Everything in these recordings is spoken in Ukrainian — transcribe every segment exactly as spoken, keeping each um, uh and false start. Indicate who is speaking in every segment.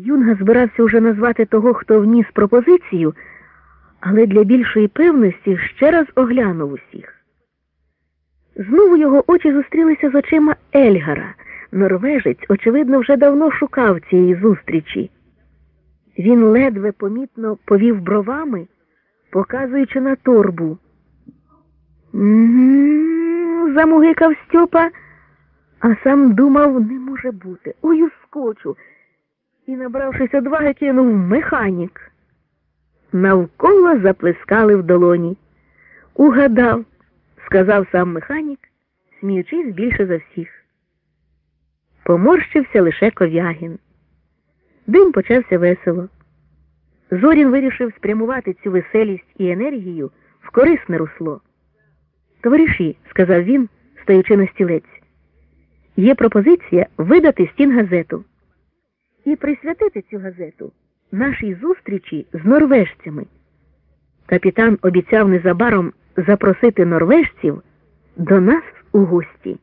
Speaker 1: Юнга збирався уже назвати того, хто вніс пропозицію, але для більшої певності ще раз оглянув усіх. Знову його очі зустрілися з очима Ельгара. Норвежець, очевидно, вже давно шукав цієї зустрічі. Він ледве помітно повів бровами, показуючи на торбу. «М-м-м», замугикав Стьопа, а сам думав, не може бути. Ой, ускочу. І, набравшись одваги, кинув «механік». Навколо заплескали в долоні. «Угадав», – сказав сам механік, сміючись більше за всіх. Поморщився лише Ковягін. День почався весело. Зорін вирішив спрямувати цю веселість і енергію в корисне русло. «Товариші», – сказав він, стоячи на стілець, – «є пропозиція видати стінгазету і присвятити цю газету нашій зустрічі з норвежцями. Капітан обіцяв незабаром запросити норвежців до нас у гості».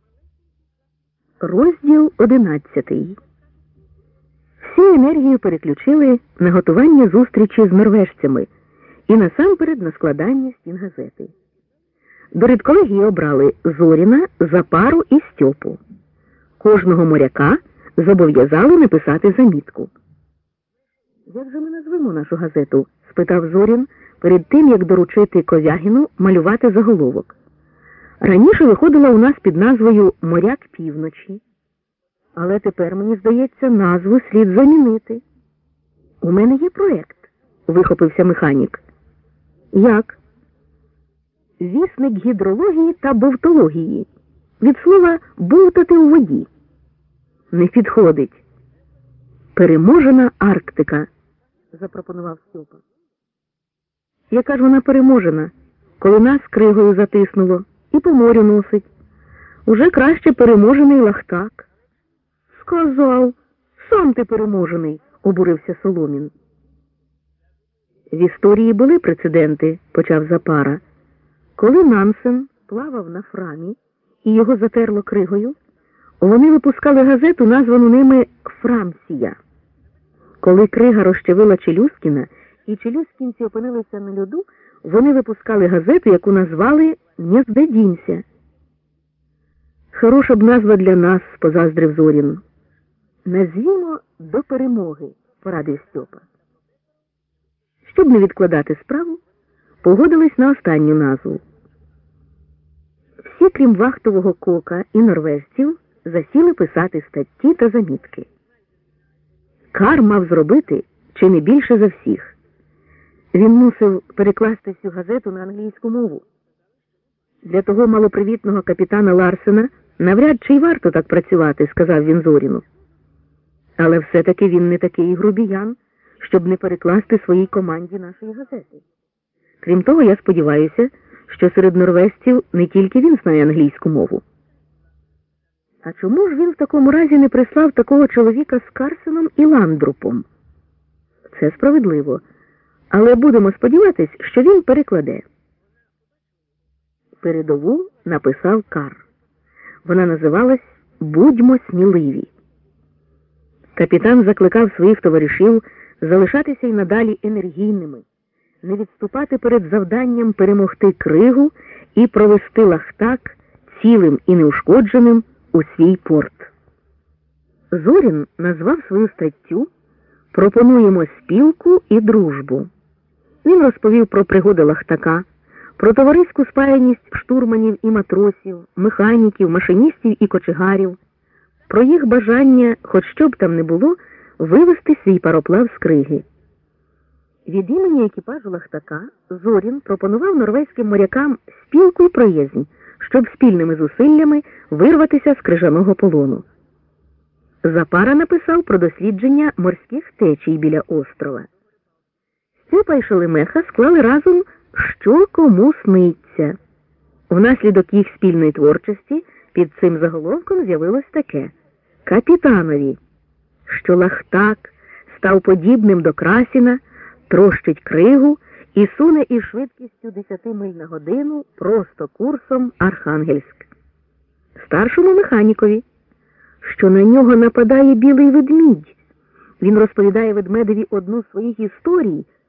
Speaker 1: Розділ одинадцятий. Всі енергію переключили на готування зустрічі з норвежцями і насамперед на складання стінгазети. До редколегії обрали Зоріна, Запару і Стьопу. Кожного моряка зобов'язали написати замітку. «Як же ми назвемо нашу газету?» – спитав Зорін перед тим, як доручити Ковягіну малювати заголовок. Раніше виходила у нас під назвою «Моряк півночі». Але тепер, мені здається, назву слід замінити. «У мене є проєкт», – вихопився механік. «Як?» «Вісник гідрології та бовтології. Від слова «бовтати у воді». «Не підходить». «Переможена Арктика», – запропонував Стьопа. «Яка ж вона переможена, коли нас кригою затиснуло і по морю носить? Уже краще переможений Лахтак». «Сказав, сам ти переможений», – обурився Соломін. «В історії були прецеденти», – почав Запара. «Коли Нансен плавав на Фрамі і його затерло кригою, вони випускали газету, названу ними «Фрамсія». Коли крига розчавила Челюскіна і челюскінці опинилися на льоду, вони випускали газету, яку назвали «Не здадімся». «Хороша б назва для нас», – позаздрив Зорін. «Назвімо «До перемоги», – порадив Стьопа. Щоб не відкладати справу, погодились на останню назву. Всі, крім вахтового Кока і норвежців, засіли писати статті та замітки. Кар мав зробити чи не більше за всіх. Він мусив перекласти всю газету на англійську мову. Для того малопривітного капітана Ларсена навряд чи й варто так працювати, сказав він Зоріну. Але все-таки він не такий грубіян, щоб не перекласти своїй команді нашої газети. Крім того, я сподіваюся, що серед норвежців не тільки він знає англійську мову. А чому ж він в такому разі не прислав такого чоловіка з Карсеном і Ландрупом? Це справедливо, але будемо сподіватись, що він перекладе. Передову написав Кар. Вона називалась «Будьмо сміливі». Капітан закликав своїх товаришів залишатися й надалі енергійними, не відступати перед завданням перемогти кригу і провести Лахтак цілим і неушкодженим у свій порт. Зорін назвав свою статтю «Пропонуємо спілку і дружбу». Він розповів про пригоди Лахтака, про товариську спаяність штурманів і матросів, механіків, машиністів і кочегарів, про їх бажання, хоч що б там не було, вивести свій пароплав з криги. Від імені екіпажу Лахтака Зорін пропонував норвезьким морякам спілку і приязнь, щоб спільними зусиллями вирватися з крижаного полону. Запара написав про дослідження морських течій біля острова. Стьопа і Шелемеха склали разом «Що кому сниться». Внаслідок їх спільної творчості під цим заголовком з'явилось таке: «Капітанові, що Лахтак став подібним до Красіна, трощить кригу і суне із швидкістю десяти миль на годину просто курсом Архангельськ». Старшому механікові, що на нього нападає білий ведмідь, Він розповідає ведмедеві одну з своїх історій,